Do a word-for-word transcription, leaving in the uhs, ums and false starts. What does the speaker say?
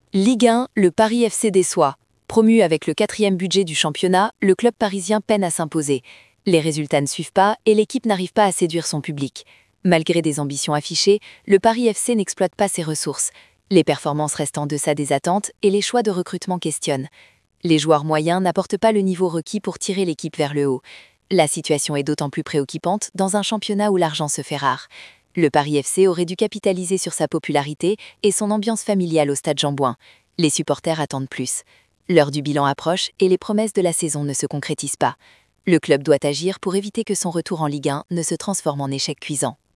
Ligue un, le Paris F C déçoit. Promu avec le quatrième budget du championnat, le club parisien peine à s'imposer. Les résultats ne suivent pas et l'équipe n'arrive pas à séduire son public. Malgré des ambitions affichées, le Paris F C n'exploite pas ses ressources. Les performances restent en deçà des attentes et les choix de recrutement questionnent. Les joueurs moyens n'apportent pas le niveau requis pour tirer l'équipe vers le haut. La situation est d'autant plus préoccupante dans un championnat où l'argent se fait rare. Le Paris F C aurait dû capitaliser sur sa popularité et son ambiance familiale au stade Jean-Bouin. Les supporters attendent plus. L'heure du bilan approche et les promesses de la saison ne se concrétisent pas. Le club doit agir pour éviter que son retour en Ligue un ne se transforme en échec cuisant.